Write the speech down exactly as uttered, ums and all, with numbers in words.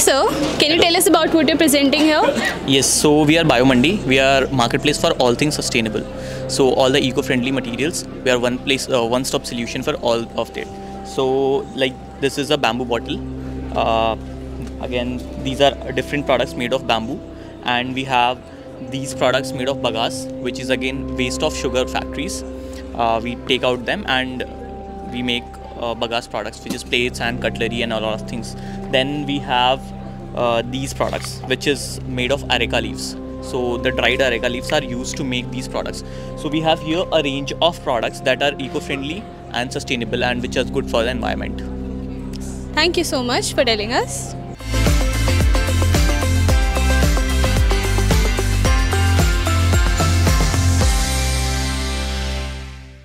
sir. Can you tell us about what you're presenting here? Yes, so we are Biomandi. We are marketplace for all things sustainable. So all the eco-friendly materials, we are one place, uh, one-stop solution for all of that. So like this is a bamboo bottle. Uh, again, these are different products made of bamboo, and we have these products made of bagasse, which is again waste of sugar factories. Uh, we take out them and we make uh, bagasse products, which is plates and cutlery and a lot of things. Then we have uh, these products, which is made of areca leaves. So the dried areca leaves are used to make these products. So we have here a range of products that are eco-friendly and sustainable and which are good for the environment. Thank you so much for telling us.